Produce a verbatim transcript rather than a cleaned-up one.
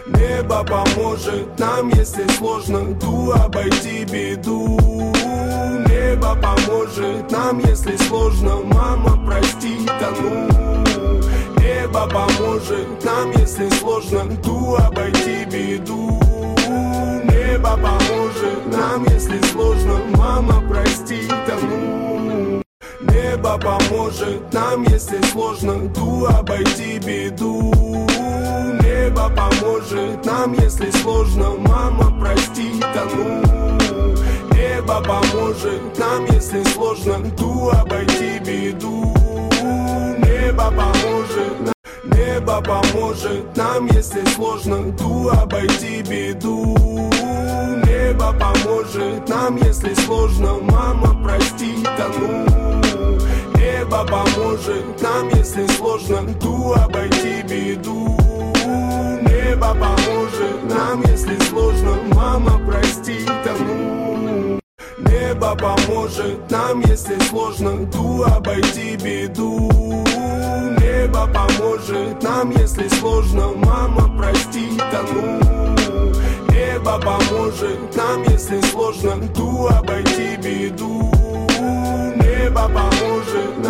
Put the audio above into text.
Небо поможет нам, если сложно ту обойти беду. Небо поможет нам, если сложно, мама, прости, тону. Небо поможет нам, если сложно ту обойти беду. Небо поможет нам, если сложно, мама, прости, тону. Небо поможет нам, если сложно ту обойти беду. Небо поможет нам, если сложно, мама, прости, тону. Небо поможет нам, если сложно ту обойти беду. Небо поможет нам. Небо поможет нам, если сложно ту обойти беду. Небо поможет нам, если сложно, мама, прости, тону. Небо поможет нам, если сложно ту обойти беду. Небо поможет нам, если сложно, мама, прости, тону. Небо поможет нам, если сложно ту обойти беду. Небо поможет нам, если сложно, мама, прости, тону. Небо поможет нам, если сложно ту обойти беду. Небо поможет нам.